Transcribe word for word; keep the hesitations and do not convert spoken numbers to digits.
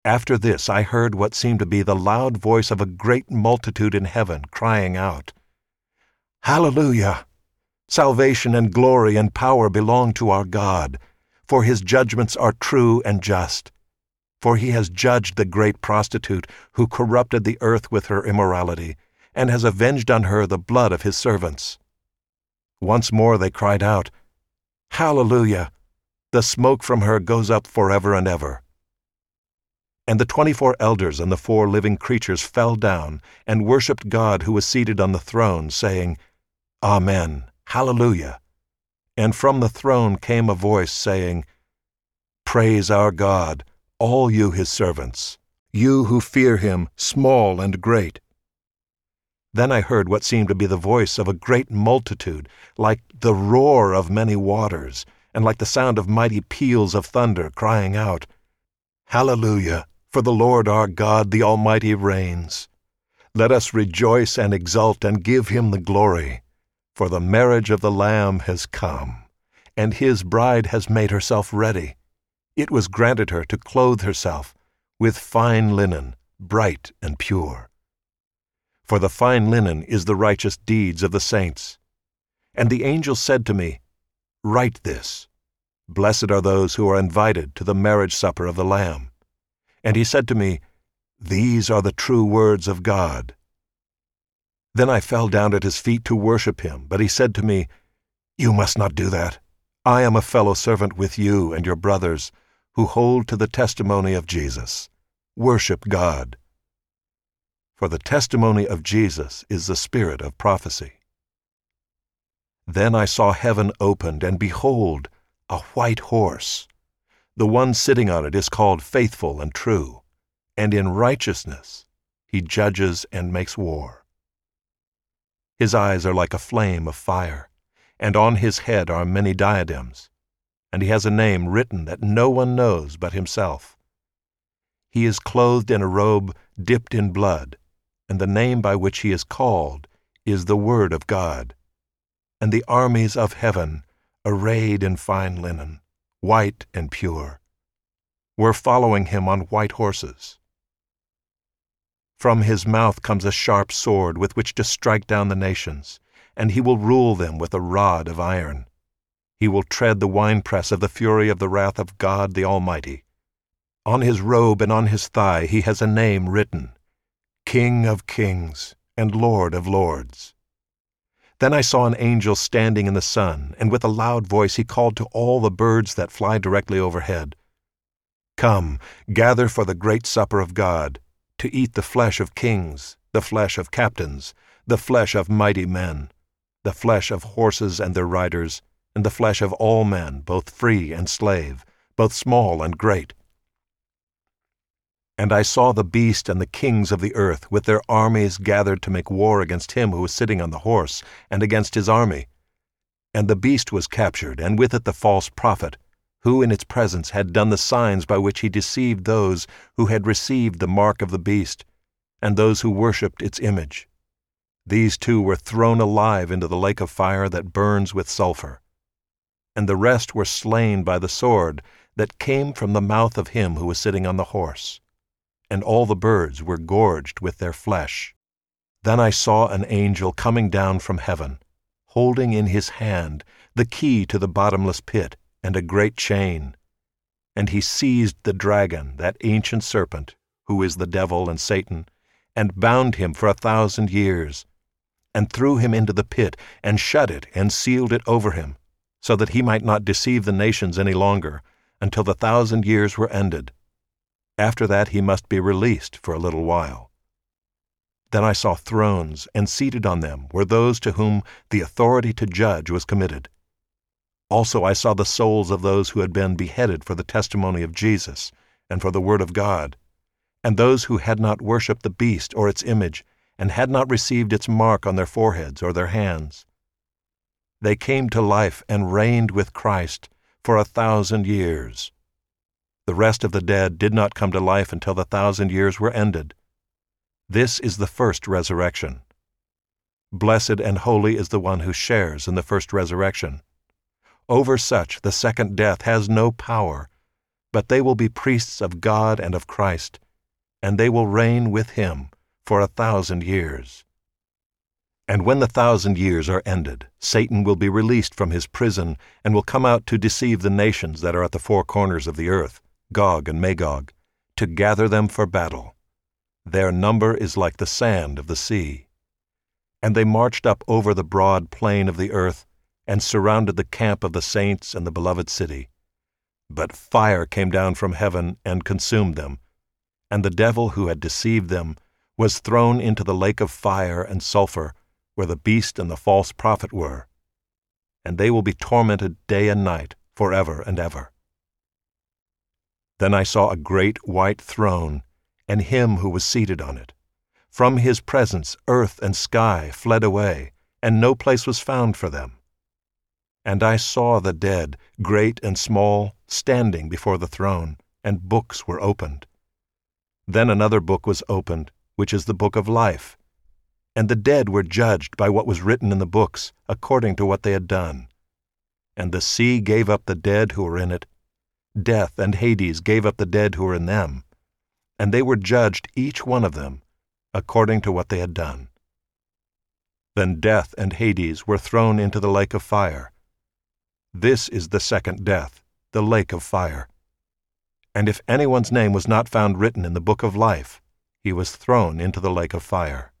After this I heard what seemed to be the loud voice of a great multitude in heaven crying out, "Hallelujah! Salvation and glory and power belong to our God, for his judgments are true and just. For he has judged the great prostitute who corrupted the earth with her immorality, and has avenged on her the blood of his servants." Once more they cried out, "Hallelujah! The smoke from her goes up forever and ever." And the twenty-four elders and the four living creatures fell down and worshipped God who was seated on the throne, saying, "Amen, Hallelujah." And from the throne came a voice saying, "Praise our God, all you his servants, you who fear him, small and great." Then I heard what seemed to be the voice of a great multitude, like the roar of many waters, and like the sound of mighty peals of thunder, crying out, "Hallelujah! For the Lord our God, the Almighty, reigns. Let us rejoice and exult and give him the glory. For the marriage of the Lamb has come, and his bride has made herself ready. It was granted her to clothe herself with fine linen, bright and pure. For the fine linen is the righteous deeds of the saints. And the angel said to me, "Write this, Blessed are those who are invited to the marriage supper of the Lamb." And he said to me, "These are the true words of God." Then I fell down at his feet to worship him, but he said to me, "You must not do that. I am a fellow servant with you and your brothers, who hold to the testimony of Jesus. Worship God. For the testimony of Jesus is the spirit of prophecy." Then I saw heaven opened, and behold, a white horse. The one sitting on it is called Faithful and True, and in righteousness he judges and makes war. His eyes are like a flame of fire, and on his head are many diadems, and he has a name written that no one knows but himself. He is clothed in a robe dipped in blood, and the name by which he is called is the Word of God. And the armies of heaven, arrayed in fine linen, white and pure, were following him on white horses. From his mouth comes a sharp sword with which to strike down the nations, and he will rule them with a rod of iron. He will tread the winepress of the fury of the wrath of God the Almighty. On his robe and on his thigh he has a name written, King of Kings and Lord of Lords. Then I saw an angel standing in the sun, and with a loud voice he called to all the birds that fly directly overhead, "Come, gather for the great supper of God, to eat the flesh of kings, the flesh of captains, the flesh of mighty men, the flesh of horses and their riders, and the flesh of all men, both free and slave, both small and great." And I saw the beast and the kings of the earth with their armies gathered to make war against him who was sitting on the horse and against his army. And the beast was captured, and with it the false prophet, who in its presence had done the signs by which he deceived those who had received the mark of the beast, and those who worshipped its image. These two were thrown alive into the lake of fire that burns with sulfur. And the rest were slain by the sword that came from the mouth of him who was sitting on the horse. And all the birds were gorged with their flesh. Then I saw an angel coming down from heaven, holding in his hand the key to the bottomless pit and a great chain. And he seized the dragon, that ancient serpent, who is the devil and Satan, and bound him for a thousand years, and threw him into the pit, and shut it, and sealed it over him, so that he might not deceive the nations any longer, until the thousand years were ended. After that he must be released for a little while. Then I saw thrones, and seated on them were those to whom the authority to judge was committed. Also I saw the souls of those who had been beheaded for the testimony of Jesus and for the word of God, and those who had not worshipped the beast or its image, and had not received its mark on their foreheads or their hands. They came to life and reigned with Christ for a thousand years. The rest of the dead did not come to life until the thousand years were ended. This is the first resurrection. Blessed and holy is the one who shares in the first resurrection. Over such the second death has no power, but they will be priests of God and of Christ, and they will reign with him for a thousand years. And when the thousand years are ended, Satan will be released from his prison and will come out to deceive the nations that are at the four corners of the earth, Gog and Magog, to gather them for battle. Their number is like the sand of the sea. And they marched up over the broad plain of the earth and surrounded the camp of the saints and the beloved city. But fire came down from heaven and consumed them, and the devil who had deceived them was thrown into the lake of fire and sulfur, where the beast and the false prophet were, and they will be tormented day and night forever and ever. Then I saw a great white throne, and him who was seated on it. From his presence earth and sky fled away, and no place was found for them. And I saw the dead, great and small, standing before the throne, and books were opened. Then another book was opened, which is the book of life. And the dead were judged by what was written in the books, according to what they had done. And the sea gave up the dead who were in it. Death and Hades gave up the dead who were in them. And they were judged, each one of them, according to what they had done. Then death and Hades were thrown into the lake of fire. This is the second death, the lake of fire. And if anyone's name was not found written in the book of life, he was thrown into the lake of fire.